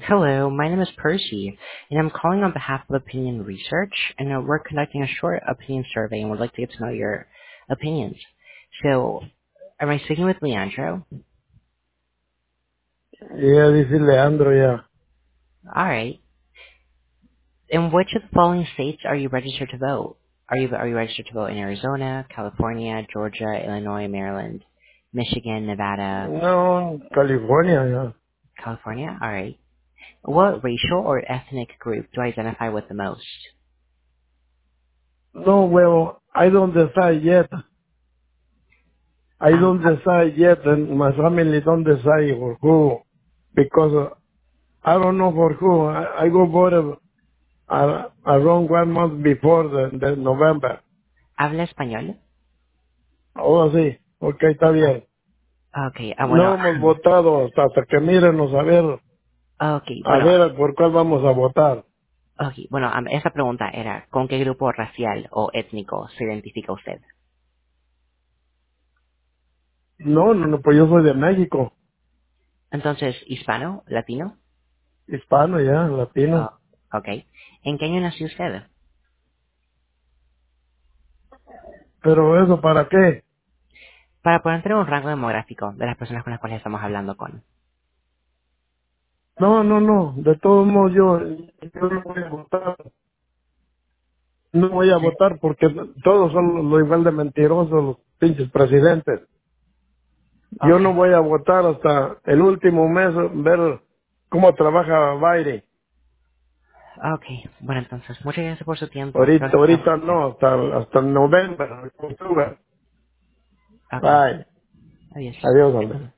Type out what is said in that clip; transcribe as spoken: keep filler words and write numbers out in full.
Hello, my name is Percy, and I'm calling on behalf of Opinion Research, and uh, we're conducting a short opinion survey, and would like to get to know your opinions. So, am I speaking with Leandro? Yeah, this is Leandro, yeah. All right. In which of the following states are you registered to vote? Are you are you registered to vote in Arizona, California, Georgia, Illinois, Maryland, Michigan, Nevada, No, California, yeah. California? All right. What racial or ethnic group do I identify with the most? No, well, I don't decide yet. I Um, don't decide yet, and my family don't decide for who, because uh, I don't know for who. I, I go vote uh, uh, around one month before the, the November. ¿Habla español? Oh, sí, ok, está bien. Okay, ah, bueno, No hemos votado hasta, hasta que mírenos a ver, okay, a bueno, ver por cuál vamos a votar. okay, bueno, am- esa pregunta era, ¿con qué grupo racial o étnico se identifica usted? No, no, no, pues yo soy de México, Entonces, ¿hispano? ¿Latino? hispano ya, latino. Oh, okay. ¿En qué año nació usted? Pero eso, ¿para qué? Para poder tener un rango demográfico de las personas con las cuales estamos hablando con. No, no, no. De todos modos, yo, yo no voy a votar. No voy a Sí. votar porque todos son lo igual de mentirosos los pinches presidentes. Yo no Okay, voy a votar hasta el último mes ver cómo trabaja Biden. okay. Bueno, entonces, muchas gracias por su tiempo. Ahorita, Gracias. ahorita no, hasta, hasta noviembre, octubre. Okay, Bye. adiós. Adiós, Andrés.